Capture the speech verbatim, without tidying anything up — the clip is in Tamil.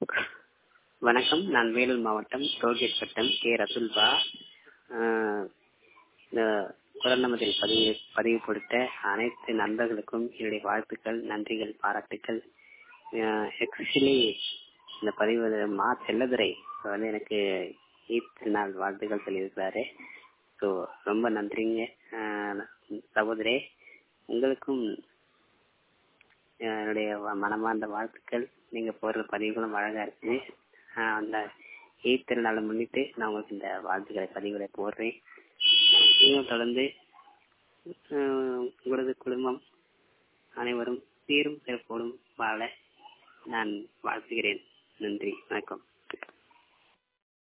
வணக்கம். நான் வேலூர் மாவட்டம் டோல்கேட் வட்டம் கே ரசுல்பா. இந்த குரல் நமதில் பதிவு பதிவு கொடுத்த அனைத்து நண்பர்களுக்கும் என்னுடைய வாழ்த்துக்கள், நன்றிகள், பாராட்டுக்கள். எக்ஸ்பெஷலி இந்த பதிவு மா செல்லதுரை வந்து எனக்கு ஈத் நாள் வாழ்த்துக்கள் சொல்லியிருக்கிறாரு. ஸோ ரொம்ப நன்றிங்க சகோதரே. உங்களுக்கும் என்னுடைய மனமார்ந்த வாழ்த்துக்கள். நீங்க போடுற பதிவுகளும் அழகா இருக்கு. அந்த ஈத் திருநாளை முன்னிட்டு நான் உங்களுக்கு இந்த வாழ்த்துக்களை பதிவுகளை போடுறேன். இன்னும் தொடர்ந்து உங்களது குடும்பம் அனைவரும் சீரும் சிறப்போடும் வாழ நான் வாழ்த்துகிறேன். நன்றி, வணக்கம்.